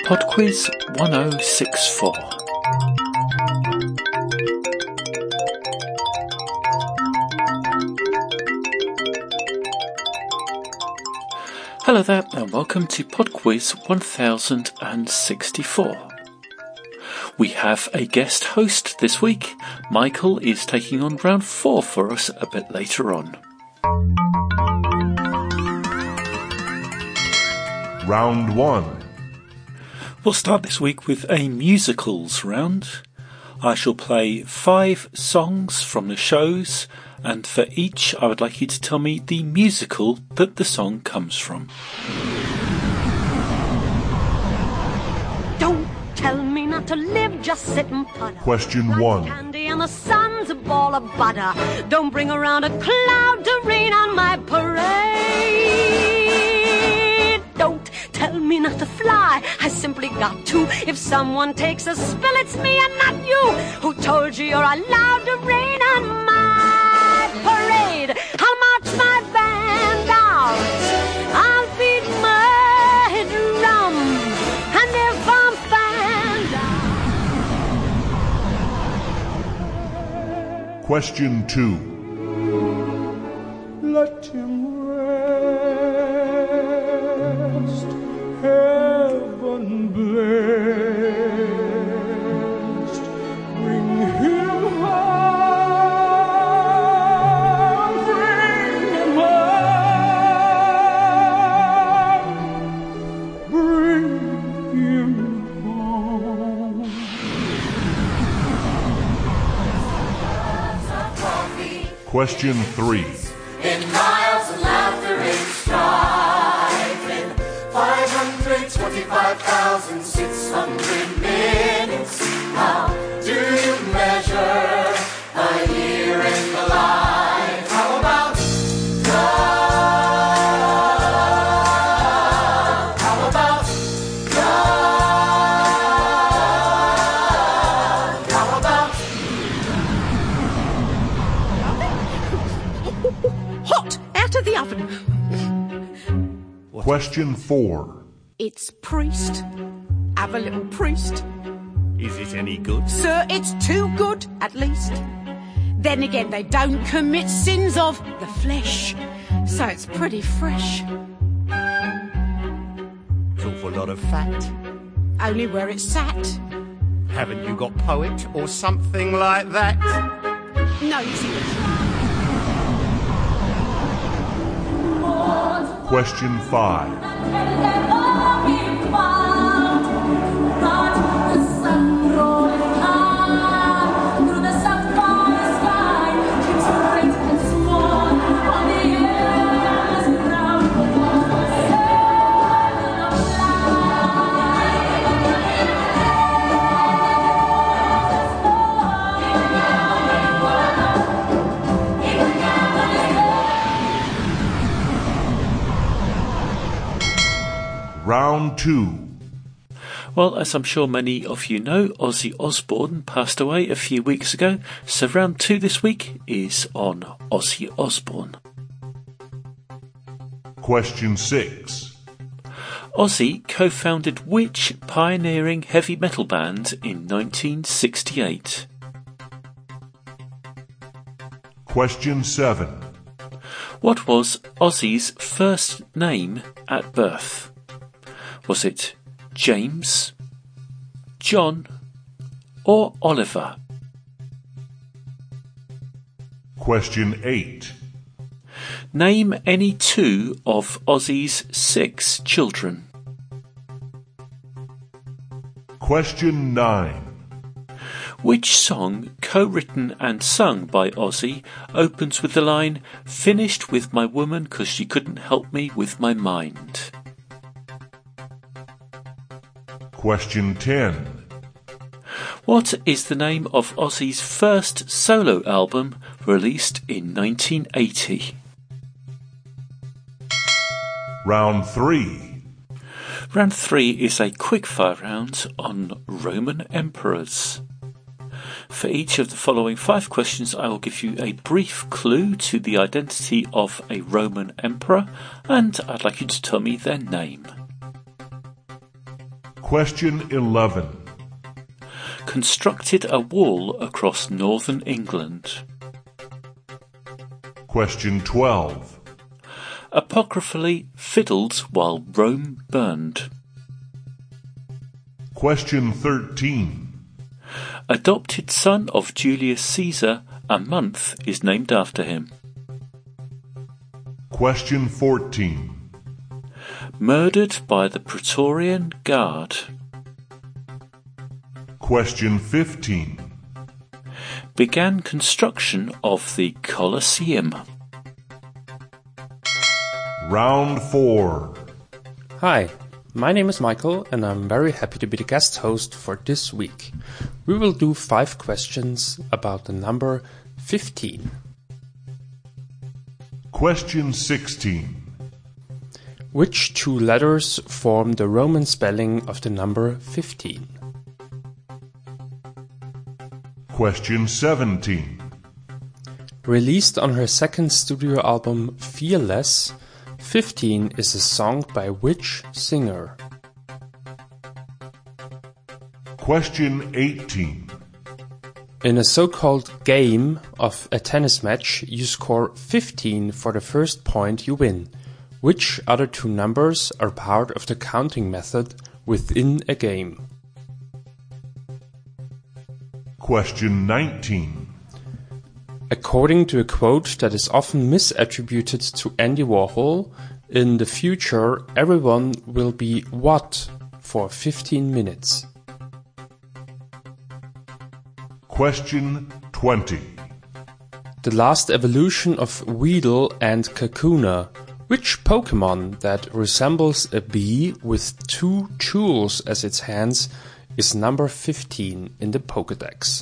PodQuiz 1064. Hello there and welcome to PodQuiz 1064. We have a guest host this week. Michael is taking on round 4 for us a bit later on. Round 1. We'll start this week with a musicals round. I shall play 5 songs from the shows, and for each I would like you to tell me the musical that the song comes from. Don't tell me not to live, just sit and putter. Question 1. Candy and the sun's a ball of butter. Don't bring around a cloud to rain on my parade. Don't tell me not to fly, I simply got to. If someone takes a spill, it's me and not you. Who told you you're allowed to rain on my parade? I'll march my band out, I'll beat my drum, and if I'm found out. Question 2. Let him rest, heaven blessed. Bring him home, bring him home, bring him home. Question 3. In miles of laughter and strife, in 525,600 minutes, how do you measure a year in the life? How about love? How about love? How about Hot! Out of the oven! Question 4. It's priest. Have a little priest. Is it any good? Sir, it's too good, at least. Then again, they don't commit sins of the flesh, so it's pretty fresh. It's an awful lot of fat. Only where it's sat. Haven't you got poet or something like that? No, you see. Question 5. Round 2. Well, as I'm sure many of you know, Ozzy Osbourne passed away a few weeks ago, so round 2 this week is on Ozzy Osbourne. Question 6. Ozzy co-founded which pioneering heavy metal band in 1968? Question 7. What was Ozzy's first name at birth? Was it James, John, or Oliver? Question 8. Name any 2 of Ozzy's 6 children. Question 9. Which song, co-written and sung by Ozzy, opens with the line, "Finished with my woman 'cause she couldn't help me with my mind"? Question 10. What is the name of Ozzy's first solo album released in 1980? Round 3. Round 3 is a quickfire round on Roman emperors. For each of the following 5 questions, I will give you a brief clue to the identity of a Roman emperor, and I'd like you to tell me their name. Question 11. Constructed a wall across northern England. Question 12. Apocryphally fiddled while Rome burned. Question 13. Adopted son of Julius Caesar, a month is named after him. Question 14. Murdered by the Praetorian Guard. Question 15. Began construction of the Colosseum. Round 4. Hi, my name is Michael and I'm very happy to be the guest host for this week. We will do 5 questions about the number 15. Question 16. Which 2 letters form the Roman spelling of the number 15? Question 17. Released on her second studio album Fearless, 15 is a song by which singer? Question 18. In a so-called game of a tennis match, you score 15 for the first point you win. Which other 2 numbers are part of the counting method within a game? Question 19. According to a quote that is often misattributed to Andy Warhol, in the future everyone will be what for 15 minutes? Question 20. The last evolution of Weedle and Kakuna. Which Pokémon that resembles a bee with 2 jewels as its hands is number 15 in the Pokédex?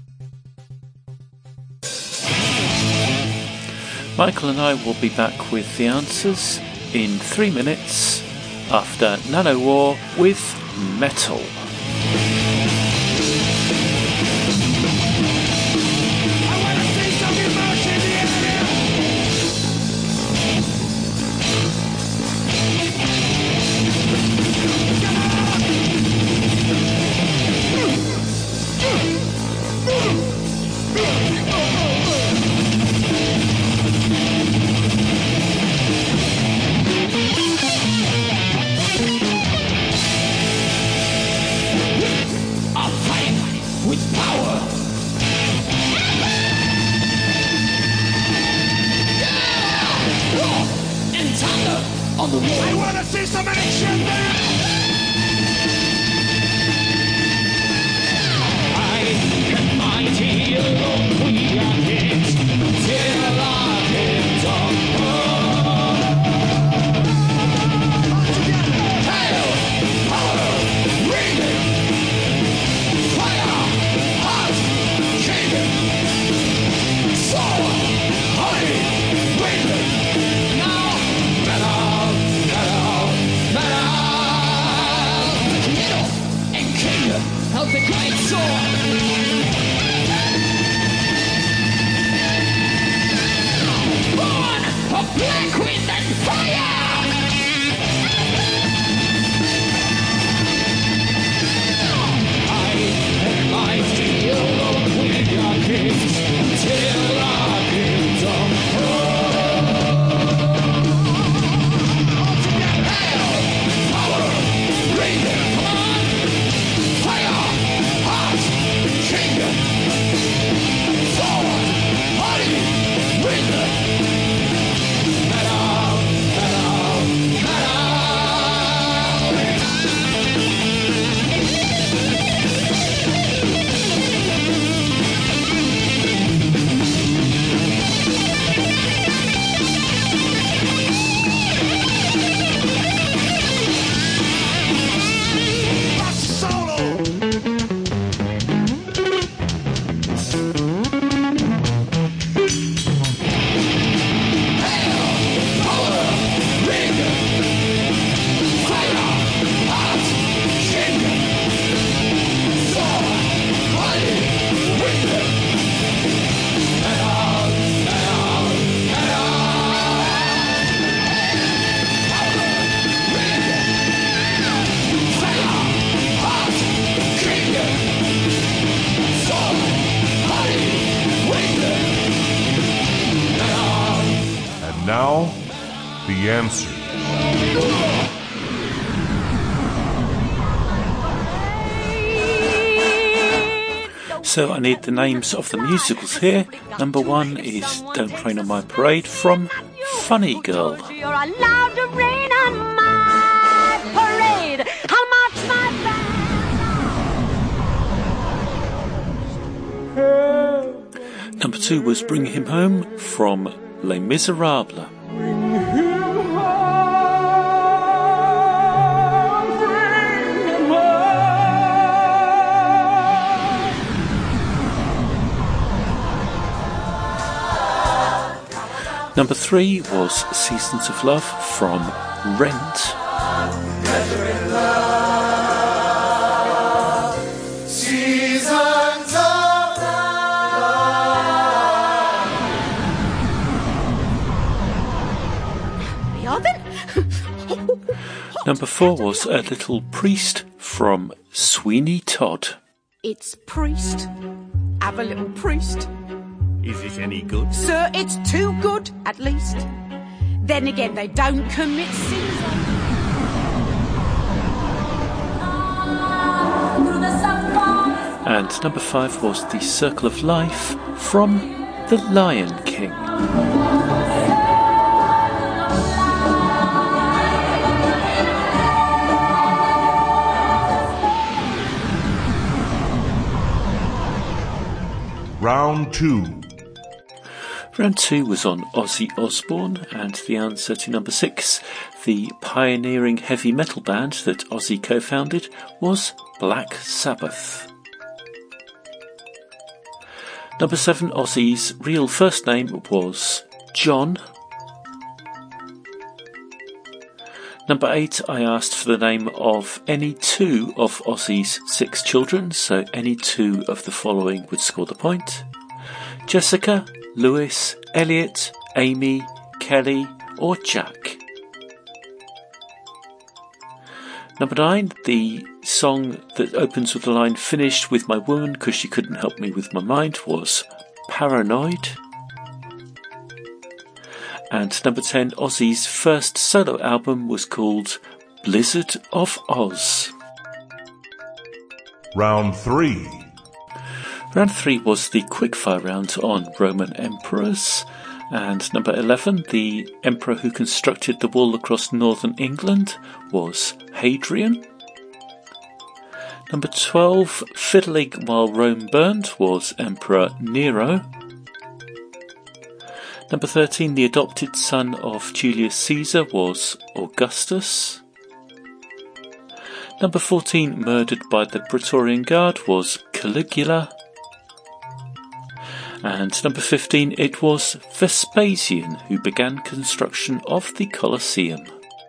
Michael and I will be back with the answers in 3 minutes after Nanowar with Metal. I wanna see some action there! High and mighty, alone we are kings, till our kingdom come. Hail, power, ringing, fire, heart, shaking, sword, honey, winging, now metal. Of the great sword, born of black wind and fire. I and my steel alone we are kings till our kingdom come. Hail, power, radiant, come on. Fire, heart, kingdom, sword, body, wind, metal, metal, metal. the answer. So I need the names of the musicals here. Number 1 is Don't Rain on My Parade from Funny Girl. You're allowed to rain on my parade. I'll march my band. Number 2 was Bring Him Home from Les Miserables. Number 3 was Seasons of Love from Rent. Seasons of love. We are then? Number 4 was A Little Priest from Sweeney Todd. It's priest. Have a little priest. Is it any good? Sir, it's too good, at least. Then again, they don't commit sins. And number 5 was The Circle of Life from The Lion King. Round 2. Round 2 was on Ozzy Osbourne, and the answer to number 6, the pioneering heavy metal band that Ozzy co-founded, was Black Sabbath. Number 7, Ozzy's real first name was John. Number 8, I asked for the name of any 2 of Ozzy's 6 children, so any 2 of the following would score the point. Jessica, Lewis, Elliot, Amy, Kelly, or Jack. Number 9, the song that opens with the line "Finished with my woman because she couldn't help me with my mind" was Paranoid. And number 10, Ozzy's first solo album was called Blizzard of Oz. Round 3. Round 3 was the quickfire round on Roman emperors. And number 11, the emperor who constructed the wall across northern England was Hadrian. Number 12, fiddling while Rome burned was Emperor Nero. Number 13, the adopted son of Julius Caesar was Augustus. Number 14, murdered by the Praetorian Guard was Caligula. And number 15, it was Vespasian who began construction of the Colosseum.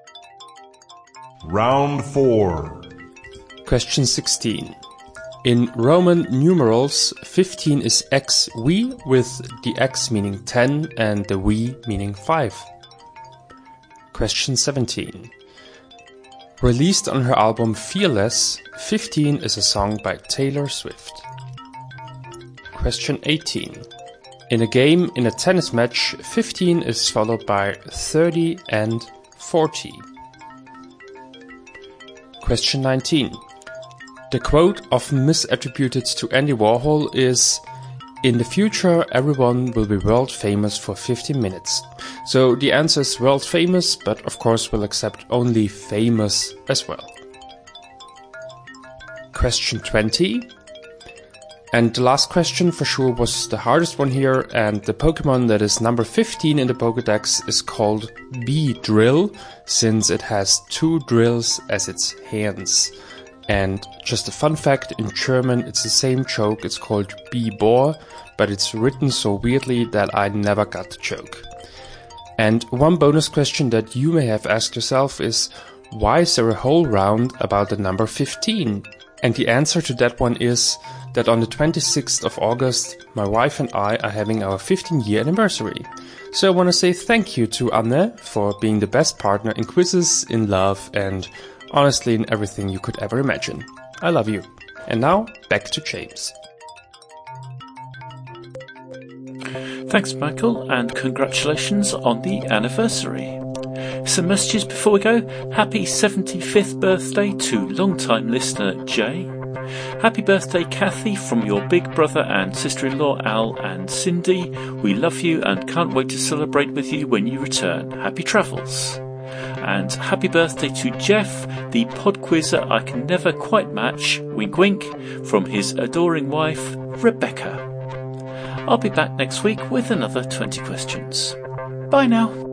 Round 4. Question 16. In Roman numerals, 15 is XV, with the X meaning 10 and the V meaning 5. Question 17. Released on her album Fearless, 15 is a song by Taylor Swift. Question 18. In a game in a tennis match, 15 is followed by 30 and 40. Question 19. The quote often misattributed to Andy Warhol is, "In the future, everyone will be world famous for 15 minutes." So the answer is world famous, but of course we'll accept only famous as well. Question 20. And the last question for sure was the hardest one here, and the Pokemon that is number 15 in the Pokédex is called Beedrill, since it has 2 drills as its hands. And just a fun fact, in German it's the same joke, it's called Bibor, but it's written so weirdly that I never got the joke. And one bonus question that you may have asked yourself is, why is there a whole round about the number 15? And the answer to that one is that on the 26th of August, my wife and I are having our 15-year anniversary. So I want to say thank you to Anne for being the best partner in quizzes, in love, and honestly in everything you could ever imagine. I love you. And now, back to James. Thanks, Michael, and congratulations on the anniversary. Some messages before we go. Happy 75th birthday to long-time listener Jay. Happy birthday, Kathy, from your big brother and sister-in-law Al and Cindy. We love you and can't wait to celebrate with you when you return. Happy travels. And happy birthday to Jeff, the pod quizzer I can never quite match, wink wink, from his adoring wife, Rebecca. I'll be back next week with another 20 questions. Bye now.